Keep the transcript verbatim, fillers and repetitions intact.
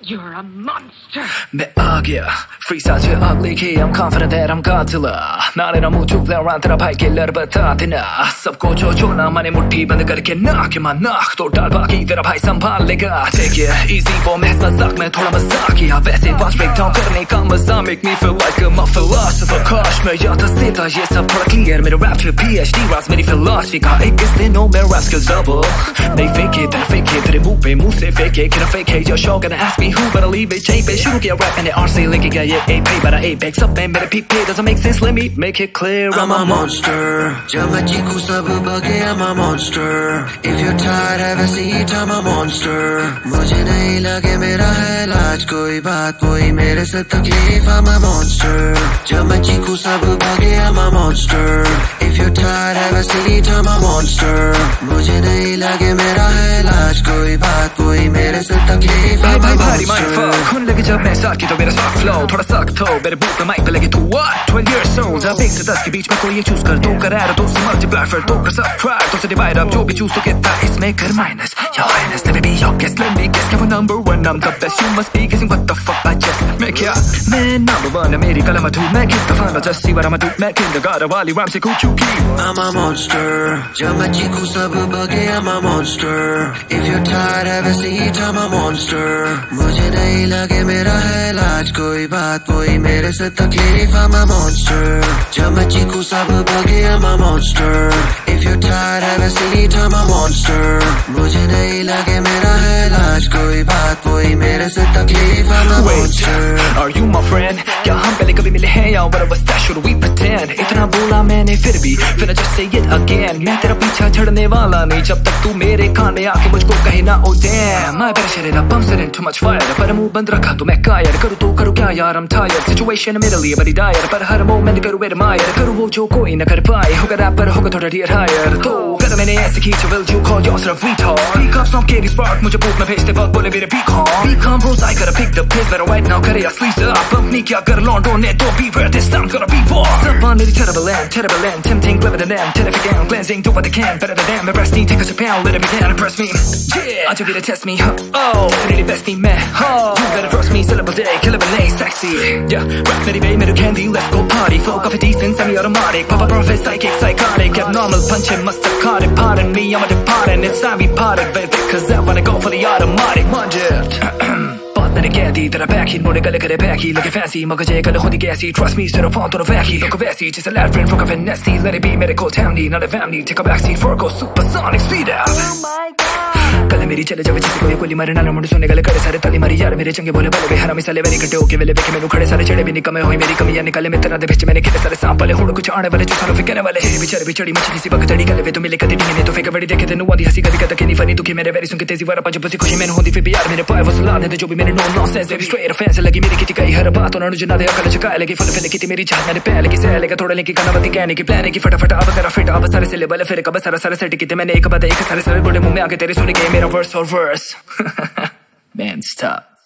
You're a monster. मैं आ गया free सा जो अब लिखी I'm confident that I'm Godzilla नारे ना मुँह चुप ले रहा तेरा भाई किलर बता देना सबको जो जो ना मैंने मुट्ठी बंद करके नाक के नाक तो डाल बाकी तेरा भाई संभाल लेगा take it easy for me मजाक में थोड़ा मजाक किया वैसे पास break down करने का मजा make me feel like I'm a philosopher काश मैं याद देता ये सब थोड़ा clear मेरा rap पे P H D राज मेरी philosophy का एक किसने know मेरा rap skills double नहीं fake it then fake it तेरे मुँह पे मुँह से fake it can I fake it your show gonna ask me who but I leave it chain पे शुरू किया rap मैंने R से लेके गया ये A pay but I apex up में मेरे P P doesn't make sense let me make it clear I'm a monster जब मैं चीखूं सब भागे I'm a monster if you're tired have a seat I'm a monster मुझे नहीं लगे मेरा है इलाज कोई बात कोई मेरे से तकलीफ I'm a monster जब मैं चीखूं सब भागे I'm a monster if you're tired have a seat I'm a monster मुझे नहीं लगे मेरा है इलाज कोई बात कोई मेरे से तकलीफ I'm a monster खून लगे जब मैं साथ की तो मेरा soft flow थोड़ा सख्त हो मेरे बूट में माइक पे लगे तू what twelve years old अब एक से दस के बीच में कोई ये चूज कर दो कर एड दो से मल्टीप्लाई फिर दो कर सबट्रैक्ट दो से डिवाइड अब जो भी चूज तो कितना इसमें कर minus your highness let me be your guest let me guess क्या वो number one I'm the best you must be guessing what the fuck I just मैं क्या मैं number one मेरी कलम है तू मैं किस दफा ना just see what I'ma do मैं kindergarten वाली rhyme से कुछ चुकी I'm a monster जब मैं चीखूं सब भागे I'm a monster if you're tired have a seat I'm a monster मुझे नहीं लगे मेरा है इलाज कोई बात कोई मेरे से तकलीफ I'm a monster जब मैं चीखूं सब भागे I'm a monster if you're tired have a seat I'm a monster मुझे नहीं लगे मेरा है इलाज कोई बात कोई मेरे से तकलीफ I'm a monster Are you my friend क्या हम पहले कभी मिले हैं या what was that should we pretend इतना बोला मैंने फिर भी फिर just say it again मैं तेरा पीछा छड़ने वाला नहीं जब तक तू मेरे कान में आके मुझको कहे ना oh damn I better shut it up I'm setting too much fire पर मुंह बंद रखा तो मैं कायर करूँ तो करूँ क्या यार I'm tired situation मेरे लिए बड़ी डायर पर हर मोमेंट करूँ admire करूँ वो जो कोई न कर पाए होगा रैपर होगा थोड़ा dear higher तो कर मैंने ऐसे खींचे will you call yourself retard speak up stop getting spark मुझे बूट में भेजते वक्त बोले मेरे be calm be calm bros I gotta pick the pace better right now करे या sleeves up bump नहीं क्या कर लौंडो ने don't be where this time gonna be war step on मेरी terrible end terrible end tempting clever than them terrific and glancing do what they can better than them impress me take us a pound let it begin impress me yeah I just get to test me huh oh definitely best me man oh you better trust me syllable day killer but lay sexy yeah rap मेरी baby मेरे candy let's go party flow coffee decent semi-automatic pop up prophet psychic psychotic abnormal punching must have caught it pardon me I'm a departing it's time we parted baby cause I wanna go for the automatic budget मैंने कह दी तेरा back ही मोड़े गले करे back ही लगे fancy मगर ये गले खुद ही कैसी trust me sit up on the back he look vessy just a lad friend from a finesse let it be मेरे को family not a family take a backseat for go supersonic speed out oh my god कल मेरी चले जावे जिसे कोई कोली मारे ना मुंडे सुनने गले करे सारे ताली मारी यार मेरे चंगे बोले बले हरामी साले मेरी कटे होके वेले बेके मैनू खड़े सारे चढ़े भी निकमे होई मेरी कमियां निकाले मैं तेरा दे बिच मैंने कितने सारे सांप वाले हुण कुछ आने वाले जो सारों फिकने वाले हे बेचारे बिचड़ी मछली सी बगतड़ी कले वे तो मिले कदी नहीं तो फेक बड़ी देखे तेनू आंधी हंसी कदी कदा के नहीं फनी तू के मेरे वेरी सुन के तेजी वाला पंज बसी खुशी मैंने होंदी फिर भी यार मेरे पाए वो सलाह दे जो भी मेरे no nonsense baby straight offense लगी मेरी किटी कई हर बात उन्होंने जिन्ना दे अकल चकाए लगी फुल फैले किटी मेरी चाह मैंने पहले की सह लेके थोड़ा लेके कनावती कहने की प्लान की फटाफट अब तेरा फिट अब सारे से लेवल फिर कब सारा सारा सेट किते मैंने एक बात एक सारे सारे बड़े मुंह में आके तेरे सुन के मेरा वर्स और वर्स man stop